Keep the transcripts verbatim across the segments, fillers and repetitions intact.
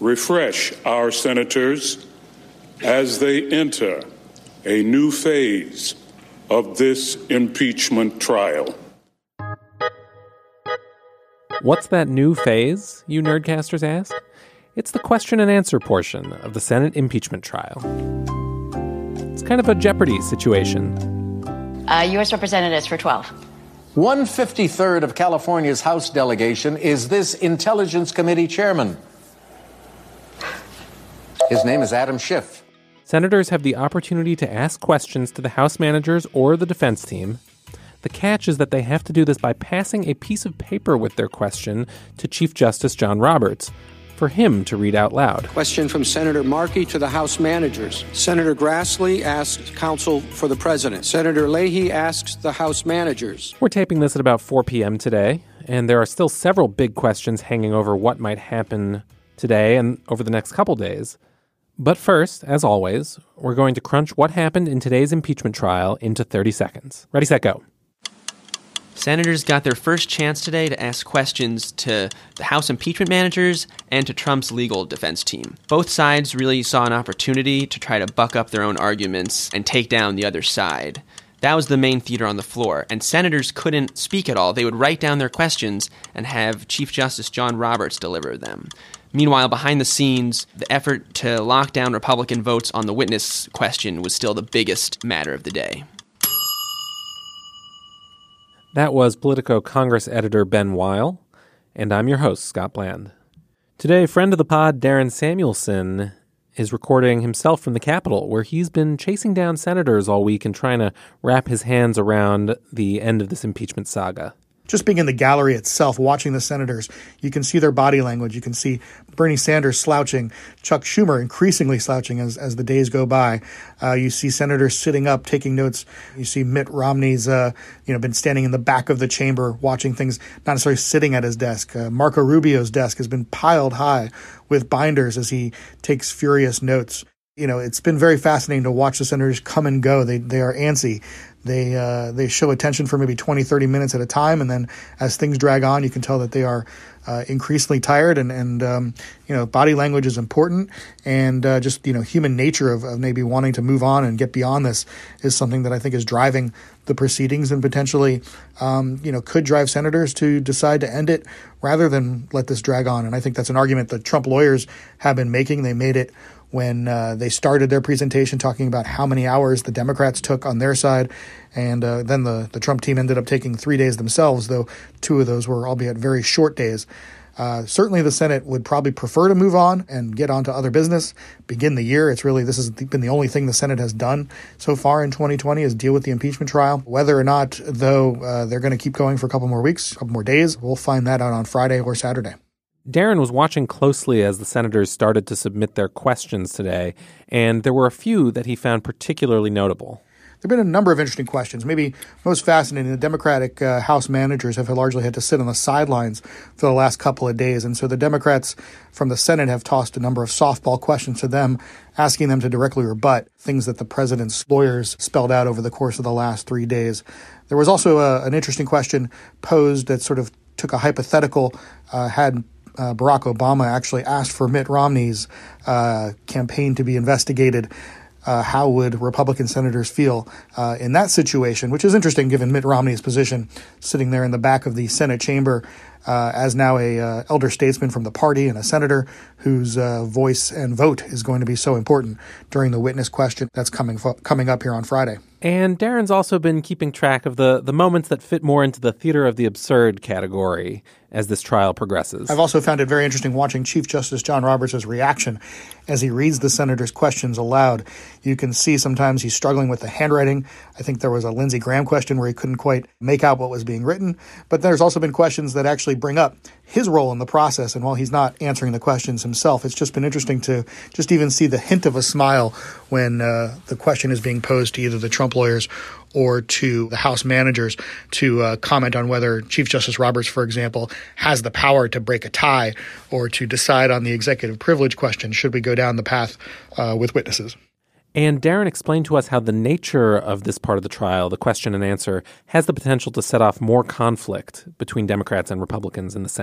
refresh our senators as they enter a new phase of this impeachment trial. What's that new phase, you nerdcasters ask? It's the question and answer portion of the Senate impeachment trial. It's kind of a Jeopardy situation. Uh, U S Representatives for twelve. one fifty-third of California's House delegation is this Intelligence Committee chairman. His name is Adam Schiff. Senators have the opportunity to ask questions to the House managers or the defense team. The catch is that they have to do this by passing a piece of paper with their question to Chief Justice John Roberts for him to read out loud. Question from Senator Markey to the House managers. Senator Grassley asks counsel for the president. Senator Leahy asks the House managers. We're taping this at about four p.m. today, and there are still several big questions hanging over what might happen today and over the next couple days. But first, as always, we're going to crunch what happened in today's impeachment trial into thirty seconds. Ready, set, go. Senators got their first chance today to ask questions to the House impeachment managers and to Trump's legal defense team. Both sides really saw an opportunity to try to buck up their own arguments and take down the other side. That was the main theater on the floor, and senators couldn't speak at all. They would write down their questions and have Chief Justice John Roberts deliver them. Meanwhile, behind the scenes, the effort to lock down Republican votes on the witness question was still the biggest matter of the day. That was Politico Congress editor Ben Weil, and I'm your host, Scott Bland. Today, friend of the pod, Darren Samuelson, is recording himself from the Capitol, where he's been chasing down senators all week and trying to wrap his hands around the end of this impeachment saga. Just being in the gallery itself, watching the senators, you can see their body language. You can see Bernie Sanders slouching, Chuck Schumer increasingly slouching as, as the days go by. Uh, you see senators sitting up, taking notes. You see Mitt Romney's, uh, you know, been standing in the back of the chamber, watching things, not necessarily sitting at his desk. Uh, Marco Rubio's desk has been piled high with binders as he takes furious notes. You know, it's been very fascinating to watch the senators come and go. They they are antsy. They uh, they show attention for maybe twenty, thirty minutes at a time, and then as things drag on, you can tell that they are uh, increasingly tired. And and um, you know, body language is important, and uh, just you know, human nature of, of maybe wanting to move on and get beyond this is something that I think is driving the proceedings and potentially um, you know could drive senators to decide to end it rather than let this drag on. And I think that's an argument that Trump lawyers have been making. They made it when uh, they started their presentation talking about how many hours the Democrats took on their side. And uh, then the, the Trump team ended up taking three days themselves, though two of those were albeit very short days. Uh, certainly the Senate would probably prefer to move on and get on to other business, begin the year. It's really, this has been the only thing the Senate has done so far in twenty twenty is deal with the impeachment trial. Whether or not, though, uh, they're going to keep going for a couple more weeks, a couple more days, we'll find that out on Friday or Saturday. Darren was watching closely as the senators started to submit their questions today, and there were a few that he found particularly notable. There have been a number of interesting questions. Maybe most fascinating, the Democratic uh, House managers have largely had to sit on the sidelines for the last couple of days. And so the Democrats from the Senate have tossed a number of softball questions to them, asking them to directly rebut things that the president's lawyers spelled out over the course of the last three days. There was also a, an interesting question posed that sort of took a hypothetical, uh, had Uh, Barack Obama actually asked for Mitt Romney's uh, campaign to be investigated. Uh, how would Republican senators feel uh, in that situation, which is interesting given Mitt Romney's position sitting there in the back of the Senate chamber uh, as now a uh, elder statesman from the party and a senator whose uh, voice and vote is going to be so important during the witness question that's coming fo- coming up here on Friday. And Darren's also been keeping track of the, the moments that fit more into the theater of the absurd category as this trial progresses. I've also found it very interesting watching Chief Justice John Roberts' reaction as he reads the senators' questions aloud. You can see sometimes he's struggling with the handwriting. I think there was a Lindsey Graham question where he couldn't quite make out what was being written. But there's also been questions that actually bring up his role in the process. And while he's not answering the questions himself, it's just been interesting to just even see the hint of a smile when uh, the question is being posed to either the Trump lawyers or to the House managers to uh, comment on whether Chief Justice Roberts, for example, has the power to break a tie or to decide on the executive privilege question should we go down the path uh, with witnesses. And Darren explained to us how the nature of this part of the trial, the question and answer, has the potential to set off more conflict between Democrats and Republicans in the Senate.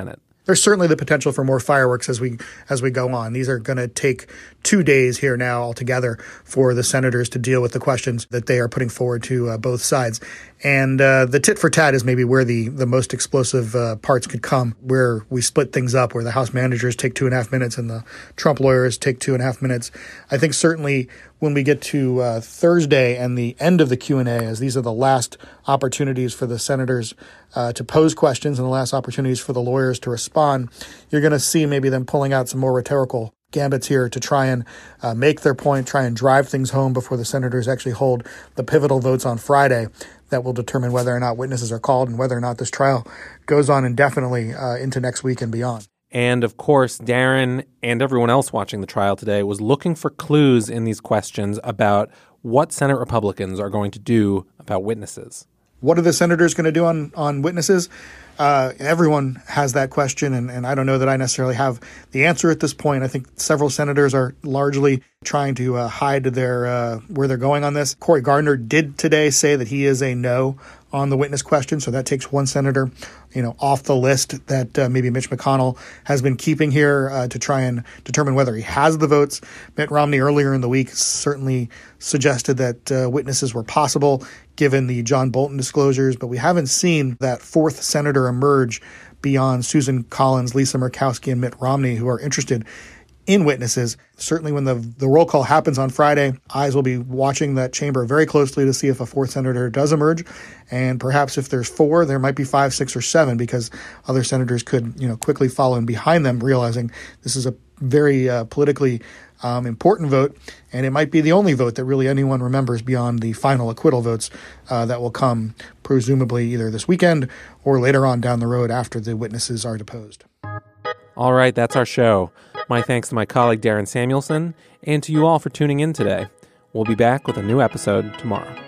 there's certainly the potential for more fireworks as we as we go on. These are going to take two days here now altogether for the senators to deal with the questions that they are putting forward to uh, both sides. And uh, the tit for tat is maybe where the, the most explosive uh, parts could come, where we split things up, where the House managers take two and a half minutes and the Trump lawyers take two and a half minutes. I think certainly when we get to uh, Thursday and the end of the Q and A, as these are the last opportunities for the senators uh, to pose questions and the last opportunities for the lawyers to respond, you're going to see maybe them pulling out some more rhetorical gambits here to try and uh, make their point, try and drive things home before the senators actually hold the pivotal votes on Friday that will determine whether or not witnesses are called and whether or not this trial goes on indefinitely uh, into next week and beyond. And, of course, Darren and everyone else watching the trial today was looking for clues in these questions about what Senate Republicans are going to do about witnesses. What are the senators going to do on, on witnesses? Uh, everyone has that question, and, and I don't know that I necessarily have the answer at this point. I think several senators are largely trying to uh, hide their uh, where they're going on this. Cory Gardner did today say that he is a no on the witness question, so that takes one senator, you know, off the list that uh, maybe Mitch McConnell has been keeping here uh, to try and determine whether he has the votes. Mitt Romney earlier in the week certainly suggested that uh, witnesses were possible given the John Bolton disclosures, but we haven't seen that fourth senator emerge beyond Susan Collins, Lisa Murkowski, and Mitt Romney, who are interested in witnesses. Certainly when the the roll call happens on Friday, eyes will be watching that chamber very closely to see if a fourth senator does emerge. And perhaps if there's four, there might be five, six, or seven, because other senators could, you know, quickly follow in behind them, realizing this is a very uh, politically um, important vote, and it might be the only vote that really anyone remembers beyond the final acquittal votes uh, that will come presumably either this weekend or later on down the road after the witnesses are deposed. All right, that's our show. My thanks to my colleague Darren Samuelson, and to you all for tuning in today. We'll be back with a new episode tomorrow.